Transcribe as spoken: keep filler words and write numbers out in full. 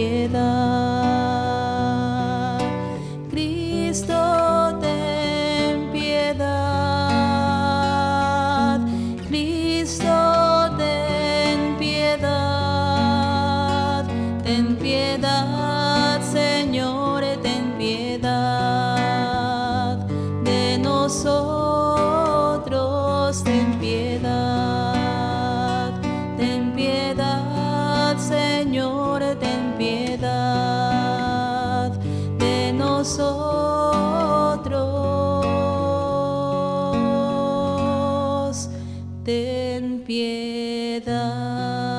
piedad. Cristo, ten piedad. Cristo, ten piedad. Ten piedad, Señor, ten piedad de nosotros, ten piedad. Ten piedad, Señor, ten piedad de nosotros, ten piedad.